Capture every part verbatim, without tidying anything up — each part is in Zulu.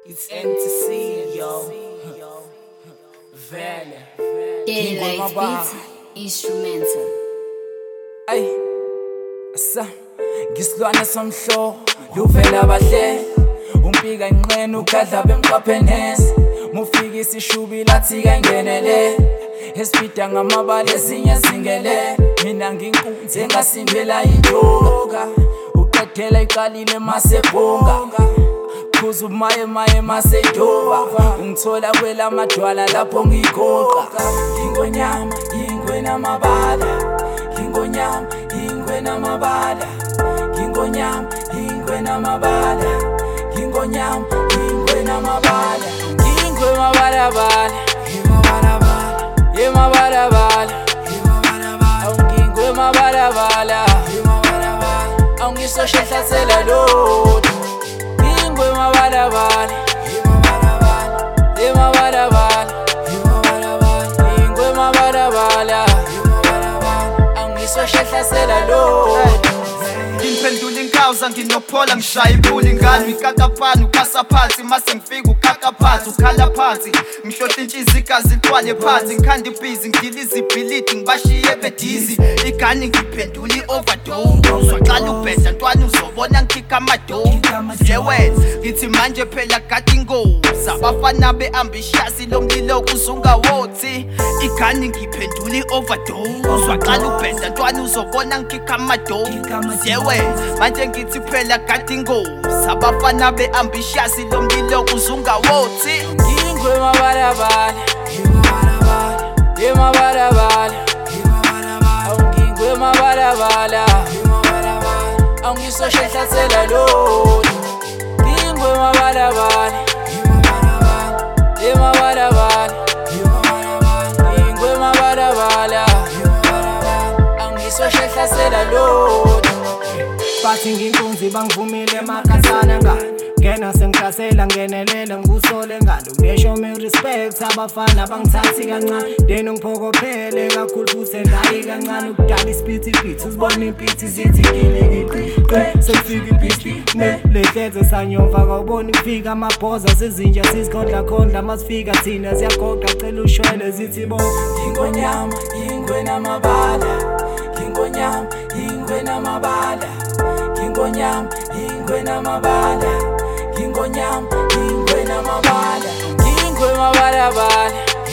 It's N T C, yo. Vele. Daylight Beats Instrumental. Ay, asa ngisilwane somhlo luvela abahle umpika inqene ukadla bemqaphenesi mufika isishubi lathi kangenele esipida ngamabala ezinye zingele mina nginkunzi engasindela indoka uqedela iqalile masebhonga Kuzu maye maye masedoba ungithola kwela madwala lapho ngigoqa ingonyama ingwe namabala ingonyama ingwe namabala ingonyama ingwe namabala ingonyama ingwe namabala ingwe mabala bala imabala bala imabala bala imabala bala ingwe mabala bala imabala bala angisoshehlasela lo Ingwe mabala bala, ingwe mabala bala, ingwe mabala bala, angisoshehlasela lo. Impendula inkawuza nginophola ngishaya iphula ingane ikakaphansi ukasa phansi mase ngifika ukaka phansi ukhala phansi ngihlohla intshizi igazi liqwale phansi ngikhanda ibhizi ngidiliza ibhilidi ngibashiye bedizi igane ngiphendula i-overdose waqala ubheda ntwana uzobona ngikhika amadose yewenza ngithi manje phela gada ingozi abafana be-ambitious lo mlilo kuzungawothi igane ngiphendula i-overdose waqala ubheda ntwana uzobona ngikhika amadose yewenza manje ngithi phela gada ingozi abafana be-ambitious lo mlilo kuzungawothi Ingwe mabala bala, imabala bala, ingwe mabala bala, angisoshehlasela lo. Ingwe mabala bala, imabala bala, ingwe mabala bala, angisoshehlasela lo. Bathi nginkunzi bangivumile makhathana ngani Ngena sengihlasela ngenelela ngibusole ngalo They show me respect abafana bangithathi kancane Then ngiphokophele kakhulu futhi endayi kancane Ukudala isipithi pithi uzibona impithi zithi ngilekile Sengifika ibhithi nelehleze sanyova kawubona kufika amabhoza sezinja sizikhondla khondla masifika thina siyagoqa cela ushwele zithi bo Ingonyama ingwe namabala Ingonyama ingwe namabala Ingonyama ingwe namabala Ingonyama ingwe namabala Ingwe mabala bala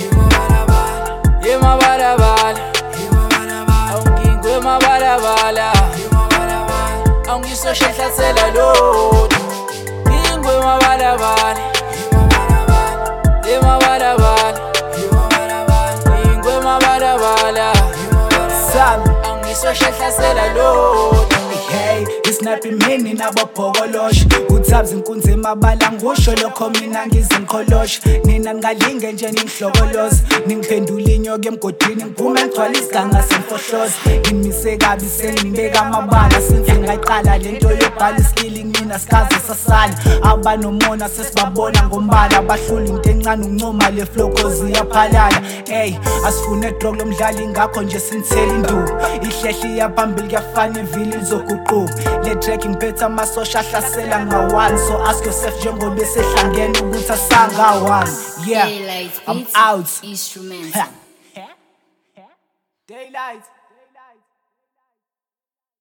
Imabala bala Ingwe mabala bala Angisoshehlasela lo Ingwe mabala bala Imabala bala Ingwe mabala bala Angisoshehlasela lo Hey, isnappy mini nabophokolosha Uthabza inkunzi emabala ngusho lokho mina ngizingikholosha Nina ngalinge nje ningihlokoloza Ningiphendula inyoka emgodini ngiphume ngigcwala isiganga semfohloza Ngimise kabi sengibeka amabala since ngayiqala lento yobhala iskili mina sikaze sasala Abanomona sesibabona ngombala Bahlula into encane uncoma le flow cause iyaphalala Hey, asifune drog lo mdlali ngakho nje sinithela induku Ihlehli yaphambili kuyafana ivili lizoguquka Le track ngiphethe amasosha ahlasela nga-one So ask yourself njengoba esehlangene ukuthi asanga-one Yeah, Daylight I'm Beats out Instrumental. Daylight